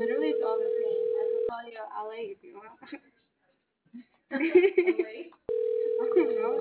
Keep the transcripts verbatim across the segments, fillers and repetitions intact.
Literally, it's all the same. I could call you L A if you want. I don't know.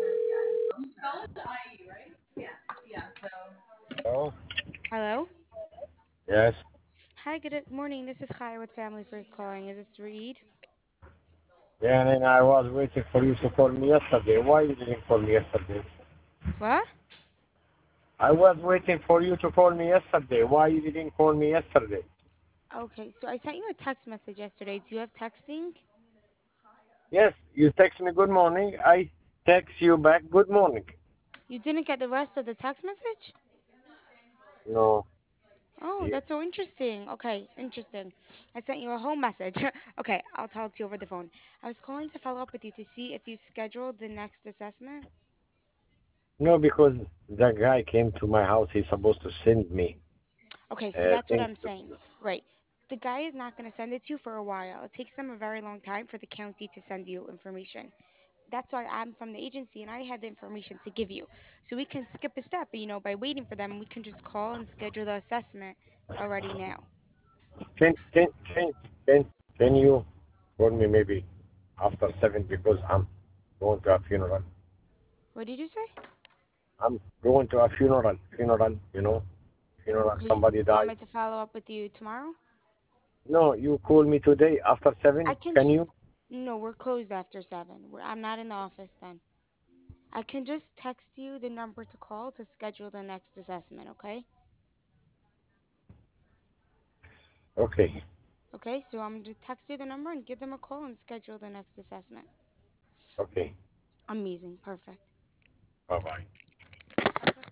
Oh, Hello. yes. Hi. Good morning. This is Chaya with Family First calling. Is this Reed? Yeah, and I was waiting for you to call me yesterday. Why you didn't call me yesterday? What? I was waiting for you to call me yesterday. Why you didn't call me yesterday? Okay. So I sent you a text message yesterday. Do you have texting? Yes, you text me good morning. I text you back good morning. You didn't get the rest of the text message? No. Oh, You, that's so interesting. Okay, interesting. I sent you a whole message. Okay, I'll tell it to you over the phone. I was calling to follow up with you to see if you scheduled the next assessment. no, because the guy came to my house. He's supposed to send me Okay, so uh, that's what things. I'm saying. Right. The guy is not going to send it to you for a while. It takes them a very long time for the county to send you information. That's why I'm from the agency and I have the information to give you. So we can skip a step, you know, by waiting for them. We can just call and schedule the assessment already now. Can can can can can you call me maybe after seven because I'm going to a funeral. What did you say? I'm going to a funeral. Funeral, you know, funeral. Okay, Somebody you want died. me to follow up with you tomorrow? No, you call me today after I seven. can Can just, you? no, we're closed after seven. We're, I'm not in the office then. I can just text you the number to call to schedule the next assessment, okay? Okay. Okay, so I'm going to text you the number and give them a call and schedule the next assessment. Okay. Amazing, perfect. Bye bye.